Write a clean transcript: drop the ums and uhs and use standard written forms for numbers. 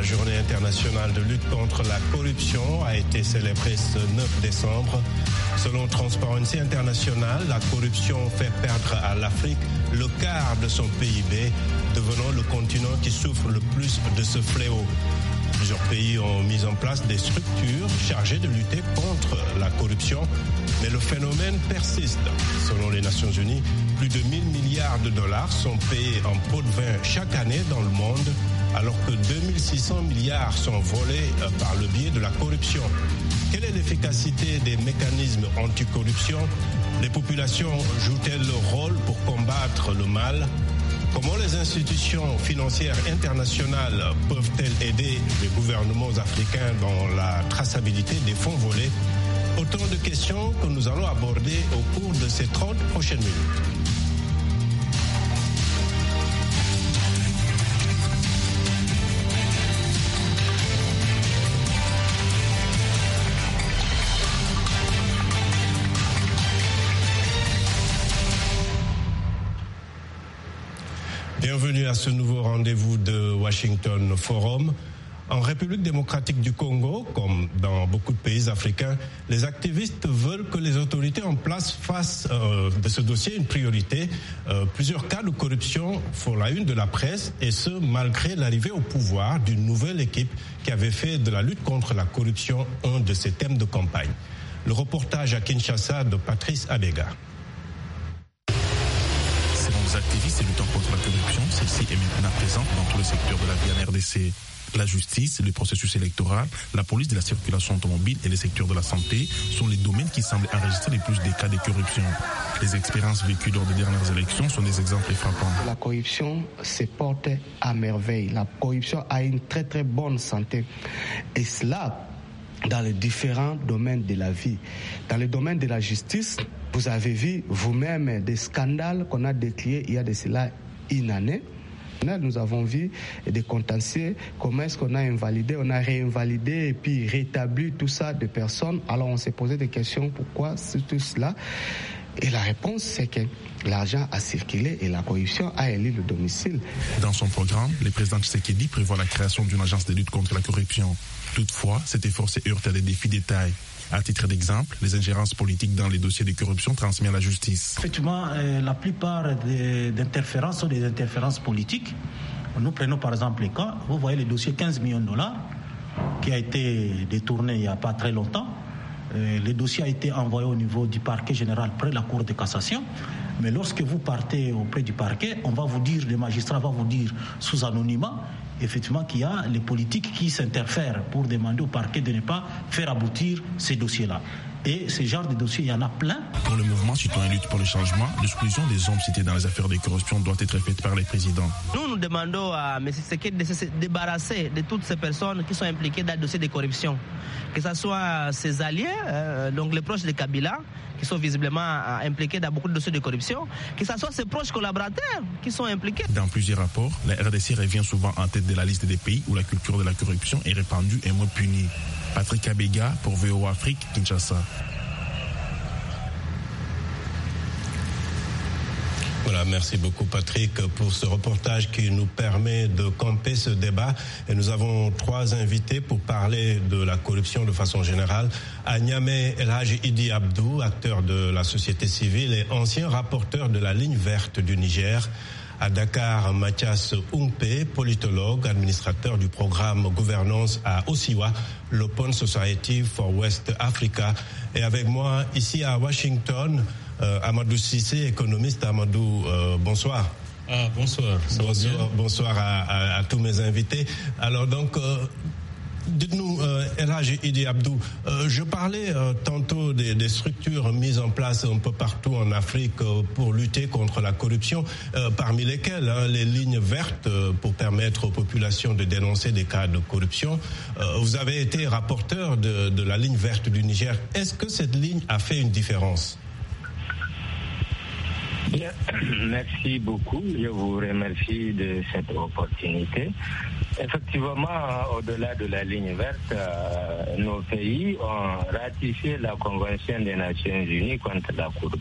La journée internationale de lutte contre la corruption a été célébrée ce 9 décembre. Selon Transparency International, la corruption fait perdre à l'Afrique le quart de son PIB, devenant le continent qui souffre le plus de ce fléau. Plusieurs pays ont mis en place des structures chargées de lutter contre la corruption, mais le phénomène persiste. Selon les Nations Unies, plus de 1 000 milliards de dollars sont payés en pots de vin chaque année dans le monde, alors que 2 600 milliards sont volés par le biais de la corruption. Quelle est l'efficacité des mécanismes anticorruption? Les populations jouent-elles leur rôle pour combattre le mal? Comment les institutions financières internationales peuvent-elles aider les gouvernements africains dans la traçabilité des fonds volés? Autant de questions que nous allons aborder au cours de ces 30 prochaines minutes. Bienvenue à ce nouveau rendez-vous de Washington Forum. En République démocratique du Congo, comme dans beaucoup de pays africains, les activistes veulent que les autorités en place fassent de ce dossier une priorité. Plusieurs cas de corruption font la une de la presse, et ce, malgré l'arrivée au pouvoir d'une nouvelle équipe qui avait fait de la lutte contre la corruption un de ses thèmes de campagne. Le reportage à Kinshasa de Patrice Abega. Les activistes et luttants contre la corruption, celle-ci est maintenant présente dans tout le secteur de la vie en RDC. La justice, le processus électoral, la police de la circulation automobile et les secteurs de la santé sont les domaines qui semblent enregistrer les plus de cas de corruption. Les expériences vécues lors des dernières élections sont des exemples frappants. La corruption se porte à merveille. La corruption a une très très bonne santé. Et cela dans les différents domaines de la vie. Dans le domaine de la justice, vous avez vu vous-même des scandales qu'on a décriés il y a de cela une année. Nous avons vu des contentieux, comment est-ce qu'on a invalidé, on a réinvalidé et puis rétabli tout ça de personnes. Alors on s'est posé des questions, pourquoi c'est tout cela? Et la réponse, c'est que l'argent a circulé et la corruption a élu le domicile. Dans son programme, le président Tshisekedi prévoit la création d'une agence de lutte contre la corruption. Toutefois, cet effort s'est heurté à des défis de taille. À titre d'exemple, les ingérences politiques dans les dossiers de corruption transmis à la justice. Effectivement, la plupart des interférences sont des interférences politiques. Nous prenons par exemple les cas, vous voyez le dossier 15 millions de dollars qui a été détourné il n'y a pas très longtemps. Le dossier a été envoyé au niveau du parquet général près de la Cour de cassation. Mais lorsque vous partez auprès du parquet, on va vous dire, le magistrat va vous dire sous anonymat, effectivement, qu'il y a les politiques qui s'interfèrent pour demander au parquet de ne pas faire aboutir ces dossiers-là. Et ce genre de dossiers, il y en a plein. Pour le mouvement citoyen lutte pour le changement, l'exclusion des hommes cités dans les affaires de corruption doit être faite par les présidents. Nous demandons à M. Tshisekedi de se débarrasser de toutes ces personnes qui sont impliquées dans le dossier de corruption. Que ce soit ses alliés, donc les proches de Kabila, qui sont visiblement impliqués dans beaucoup de dossiers de corruption, que ce soit ses proches collaborateurs qui sont impliqués. Dans plusieurs rapports, la RDC revient souvent en tête de la liste des pays où la culture de la corruption est répandue et moins punie. Patrick Abega pour VOA Afrique, Kinshasa. Voilà, merci beaucoup Patrick pour ce reportage qui nous permet de camper ce débat. Et nous avons 3 invités pour parler de la corruption de façon générale. À Niamey, El Hadji Idi Abdou, acteur de la société civile et ancien rapporteur de la ligne verte du Niger. À Dakar, Mathias Oumpe, politologue, administrateur du programme gouvernance à Osiwa, l'Open Society for West Africa. Et avec moi, ici à Washington, Amadou Cissé, économiste. Amadou, bonsoir. Bonsoir. Bonsoir à tous mes invités. Alors donc, dites-nous, El Hadji Idi Abdou, je parlais tantôt des structures mises en place un peu partout en Afrique pour lutter contre la corruption, parmi lesquelles les lignes vertes pour permettre aux populations de dénoncer des cas de corruption. Vous avez été rapporteur de la ligne verte du Niger. Est-ce que cette ligne a fait une différence? Bien, merci beaucoup. Je vous remercie de cette opportunité. Effectivement, au-delà de la ligne verte, nos pays ont ratifié la Convention des Nations Unies contre la corruption.